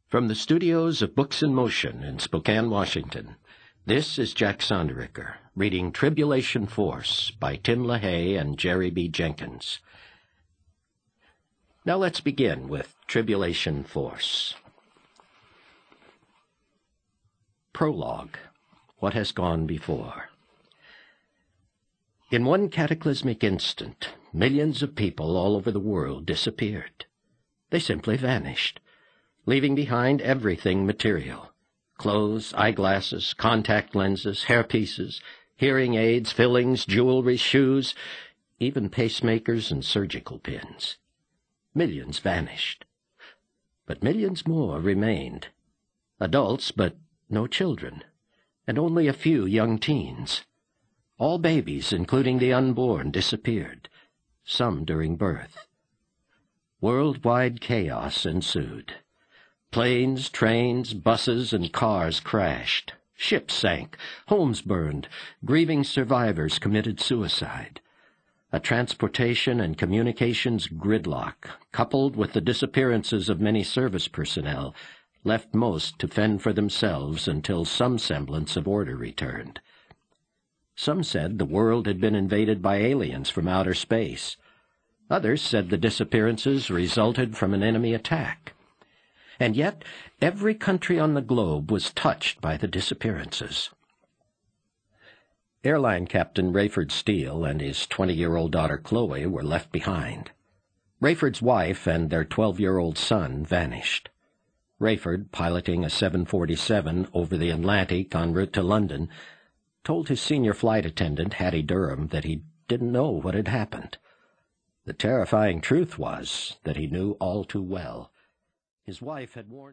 From the studios of Books in Motion in Spokane, Washington, this is Jack Sonderricker, reading Tribulation Force by Tim LaHaye and Jerry B. Jenkins. Now let's begin with Tribulation Force. Prologue. What has gone before. In one cataclysmic instant, millions of people all over the world disappeared. They simply vanished, leaving behind everything material: clothes, eyeglasses, contact lenses, hairpieces, hearing aids, fillings, jewelry, shoes, even pacemakers and surgical pins. Millions vanished. But millions more remained. Adults, but no children, and only a few young teens. All babies, including the unborn, disappeared, some during birth. Worldwide chaos ensued. Planes, trains, buses, and cars crashed. Ships sank, homes burned, grieving survivors committed suicide. A transportation and communications gridlock, coupled with the disappearances of many service personnel, left most to fend for themselves until some semblance of order returned. Some said the world had been invaded by aliens from outer space. Others said the disappearances resulted from an enemy attack. And yet, every country on the globe was touched by the disappearances. Airline Captain Rayford Steele and his 20-year-old daughter Chloe were left behind. Rayford's wife and their 12-year-old son vanished. Rayford, piloting a 747 over the Atlantic en route to London, told his senior flight attendant, Hattie Durham, that he didn't know what had happened. The terrifying truth was that he knew all too well. His wife had warned